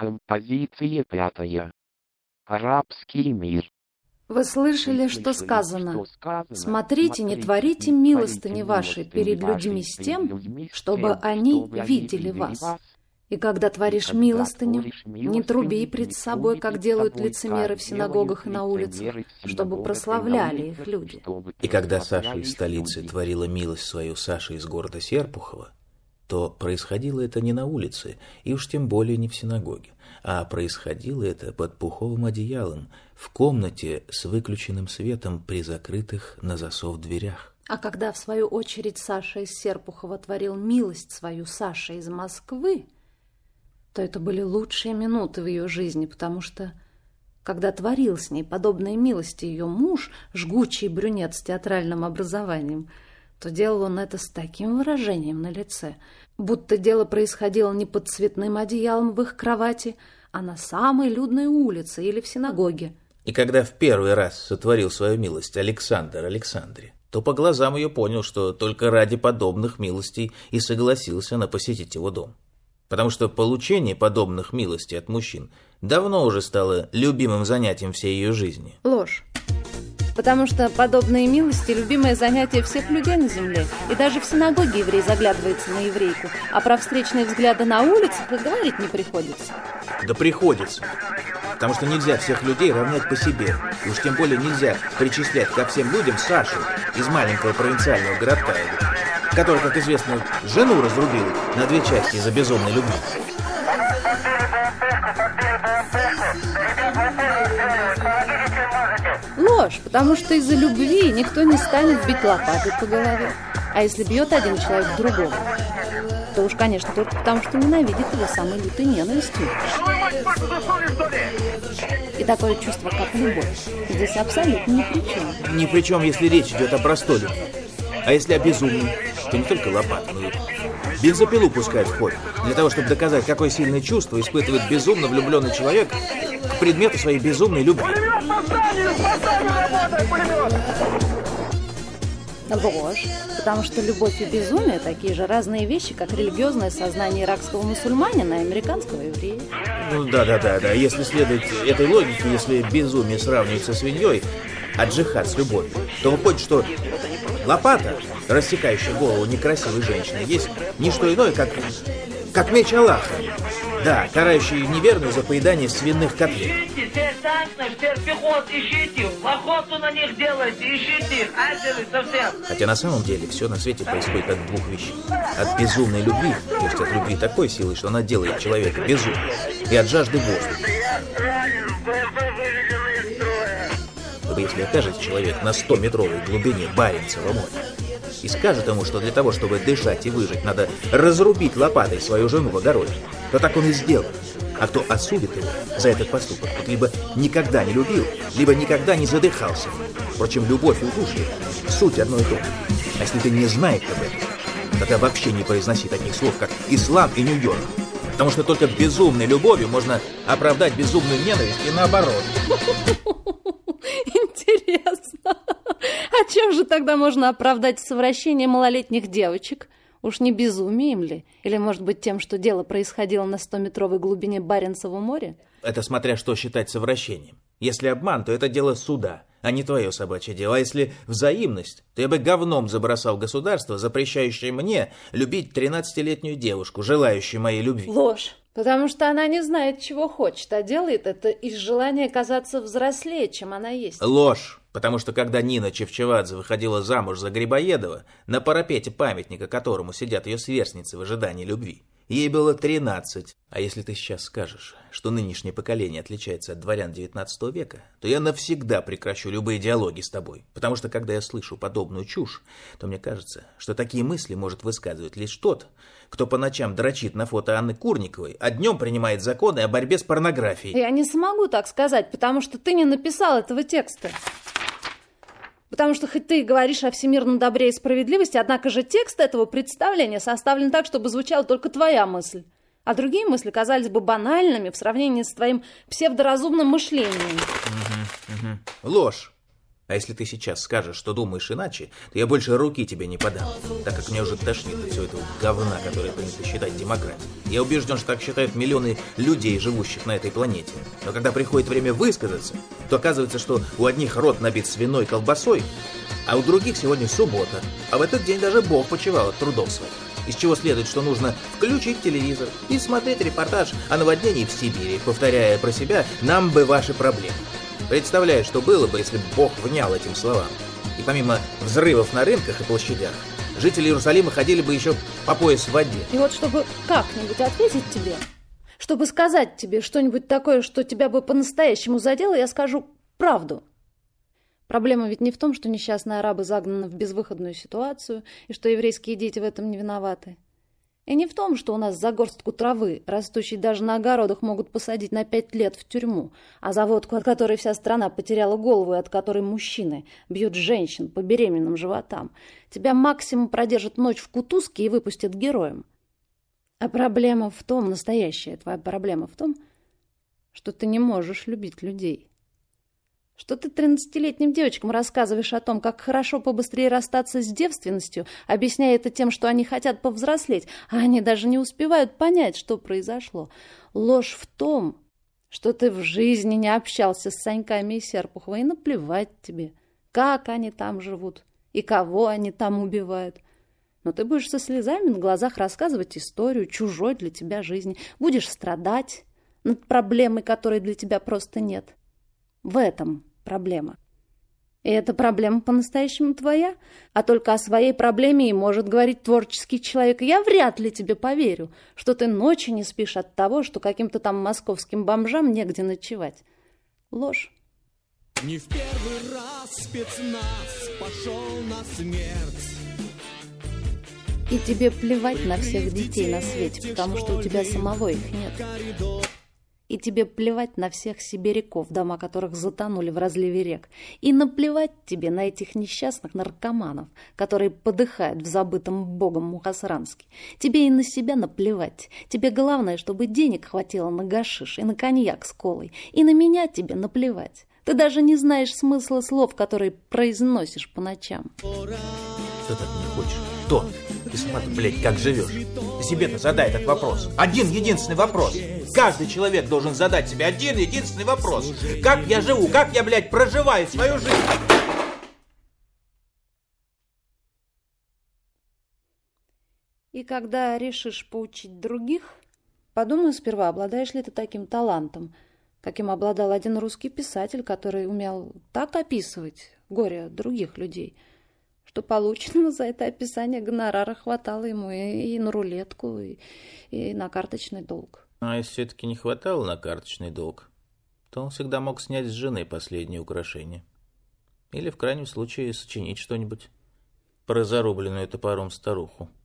Композиция 5. Арабский мир. Вы слышали, что сказано: «Смотрите, не творите милостыни вашей перед людьми с тем, чтобы они видели вас». И когда творишь милостыню, не труби пред собой, как делают лицемеры в синагогах и на улицах, чтобы прославляли их люди. И когда Саша из столицы творила милость свою Саше из города Серпухова, то происходило это не на улице, и уж тем более не в синагоге, а происходило это под пуховым одеялом, в комнате с выключенным светом при закрытых на засов дверях. А когда, в свою очередь, Саша из Серпухова творил милость свою Саше из Москвы, то это были лучшие минуты в ее жизни, потому что, когда творил с ней подобные милости ее муж, жгучий брюнет с театральным образованием, то делал он это с таким выражением на лице, будто дело происходило не под цветным одеялом в их кровати, а на самой людной улице или в синагоге. И когда в первый раз сотворил свою милость Александр Александре, то по глазам ее понял, что только ради подобных милостей и согласился она посетить его дом. Потому что получение подобных милостей от мужчин давно уже стало любимым занятием всей ее жизни. Ложь. Потому что подобные милости – любимое занятие всех людей на земле. И даже в синагоге еврей заглядывается на еврейку, а про встречные взгляды на улицах и говорить не приходится. Да приходится. Потому что нельзя всех людей равнять по себе. И уж тем более нельзя причислять ко всем людям Сашу из маленького провинциального городка, который, как известно, жену разрубил на 2 части из-за безумной любви. Ложь, потому что из-за любви никто не станет бить лопатой по голове. А если бьет один человек другого, то уж, конечно, только потому, что ненавидит его самой лютой ненавистью. И такое чувство, как любовь, здесь абсолютно ни при чем. Ни при чем, если речь идет о простой любви. А если о безумной, то не только лопату, но и бензопилу пускают в ход, для того, чтобы доказать, какое сильное чувство испытывает безумно влюбленный человек к предмету своей безумной любви. Ложь, потому что любовь и безумие такие же разные вещи, как религиозное сознание иракского мусульманина и американского еврея. Ну да. Если следовать этой логике, если безумие сравнивать со свиньей, а джихад с любовью, то выходит, что лопата, рассекающая голову некрасивой женщины, есть не что иное, как меч Аллаха. Да, карающий неверную за поедание свиных котлет. Охоту на них делайте, ищите их, ангелы совсем. Хотя на самом деле все на свете происходит от 2 вещей. От безумной любви, то есть от любви такой силы, что она делает человека безумным, и от жажды воздуха. Вот если окажется человек на 100-метровой глубине Баренцева моря и скажет ему, что для того, чтобы дышать и выжить, надо разрубить лопатой свою жену в огороде, то так он и сделает. А кто осудит его за этот поступок, тот либо никогда не любил, либо никогда не задыхался. Впрочем, любовь и удушье – суть одно и то же. А если ты не знаешь об этом, тогда вообще не произноси таких слов, как «ислам» и «Нью-Йорк». Потому что только безумной любовью можно оправдать безумную ненависть и наоборот. Интересно. А чем же тогда можно оправдать совращение малолетних девочек? Уж не безумием ли? Или, может быть, тем, что дело происходило на 100-метровой глубине Баренцева моря? Это смотря что считать совращением. Если обман, то это дело суда, а не твое собачье дело. А если взаимность, то я бы говном забросал государство, запрещающее мне любить 13-летнюю девушку, желающую моей любви. Ложь. Потому что она не знает, чего хочет, а делает это из желания казаться взрослее, чем она есть. Ложь. Потому что когда Нина Чевчевадзе выходила замуж за Грибоедова, на парапете памятника которому сидят ее сверстницы в ожидании любви, ей было 13. А если ты сейчас скажешь, что нынешнее поколение отличается от дворян 19 века, то я навсегда прекращу любые диалоги с тобой. Потому что когда я слышу подобную чушь, то мне кажется, что такие мысли может высказывать лишь тот, кто по ночам дрочит на фото Анны Курниковой, а днем принимает законы о борьбе с порнографией. Я не смогу так сказать, потому что ты не написал этого текста. Потому что хоть ты и говоришь о всемирном добре и справедливости, однако же текст этого представления составлен так, чтобы звучала только твоя мысль. А другие мысли казались бы банальными в сравнении с твоим псевдоразумным мышлением. Ложь. А если ты сейчас скажешь, что думаешь иначе, то я больше руки тебе не подам, так как мне уже тошнит от всего этого говна, которое принято считать демократией. Я убежден, что так считают миллионы людей, живущих на этой планете. Но когда приходит время высказаться, то оказывается, что у одних рот набит свиной колбасой, а у других сегодня суббота, а в этот день даже Бог почивал от трудов своих. Из чего следует, что нужно включить телевизор и смотреть репортаж о наводнении в Сибири, повторяя про себя «нам бы ваши проблемы». Представляю, что было бы, если бы Бог внял этим словам. И помимо взрывов на рынках и площадях, жители Иерусалима ходили бы еще по пояс в воде. И вот чтобы как-нибудь ответить тебе, чтобы сказать тебе что-нибудь такое, что тебя бы по-настоящему задело, я скажу правду. Проблема ведь не в том, что несчастные арабы загнаны в безвыходную ситуацию, и что еврейские дети в этом не виноваты. И не в том, что у нас за горстку травы, растущей даже на огородах, могут посадить на 5 лет в тюрьму, а за водку, от которой вся страна потеряла голову и от которой мужчины бьют женщин по беременным животам, тебя максимум продержат ночь в кутузке и выпустят героем. А проблема в том, настоящая твоя проблема в том, что ты не можешь любить людей. Что ты 13-летним девочкам рассказываешь о том, как хорошо побыстрее расстаться с девственностью, объясняя это тем, что они хотят повзрослеть, а они даже не успевают понять, что произошло. Ложь в том, что ты в жизни не общался с Саньками и Серпуховой, и наплевать тебе, как они там живут и кого они там убивают. Но ты будешь со слезами на глазах рассказывать историю чужой для тебя жизни, будешь страдать над проблемой, которой для тебя просто нет. В этом проблема. И эта проблема по-настоящему твоя, а только о своей проблеме и может говорить творческий человек. Я вряд ли тебе поверю, что ты ночью не спишь от того, что каким-то там московским бомжам негде ночевать. Ложь. Не в первый раз спецназ пошел на смерть. И тебе плевать на всех детей на свете, потому что у тебя самого их нет. И тебе плевать на всех сибиряков, дома которых затонули в разливе рек. И наплевать тебе на этих несчастных наркоманов, которые подыхают в забытом богом Мухосранске. Тебе и на себя наплевать. Тебе главное, чтобы денег хватило на гашиш и на коньяк с колой. И на меня тебе наплевать. Ты даже не знаешь смысла слов, которые произносишь по ночам. Что так не хочешь? Кто? Ты сама-то, блядь, как живешь? Ты себе-то задай этот вопрос. Один единственный вопрос. Каждый человек должен задать себе один единственный вопрос. Как я живу? Как я, блядь, проживаю свою жизнь? И когда решишь поучить других, подумай сперва, обладаешь ли ты таким талантом, каким обладал один русский писатель, который умел так описывать горе других людей, что полученного за это описание гонорара хватало ему и на рулетку, и на карточный долг. А если все-таки не хватало на карточный долг, то он всегда мог снять с жены последнее украшение. Или, в крайнем случае, сочинить что-нибудь про зарубленную топором старуху.